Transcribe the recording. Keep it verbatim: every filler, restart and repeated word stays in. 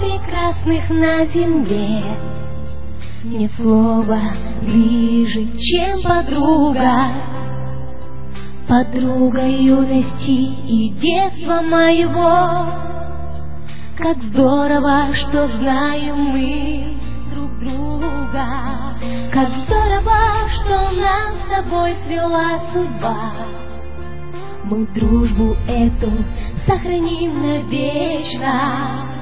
прекрасных на земле. Нет слова ближе, чем подруга. Подруга юности и детства моего. Как здорово, что знаем мы друг друга. Как здорово, что нас с тобой свела судьба. Мы дружбу эту сохраним навечно.